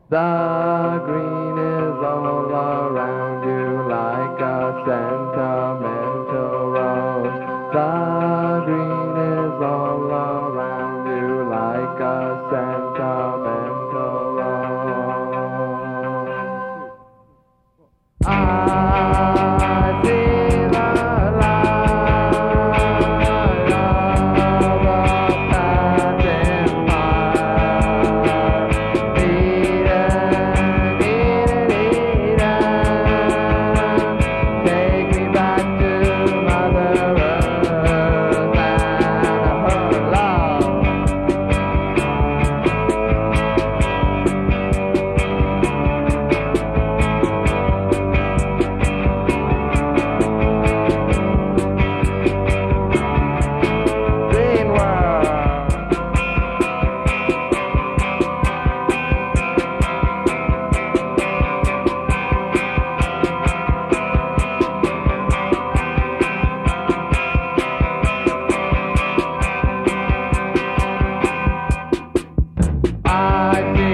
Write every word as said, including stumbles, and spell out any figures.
The green is all around you like a sentimental rose. The green is all around you like a sentimental rose. I see the light of a passing fire. Take me back to Mother Earth and her love. Green world. I feel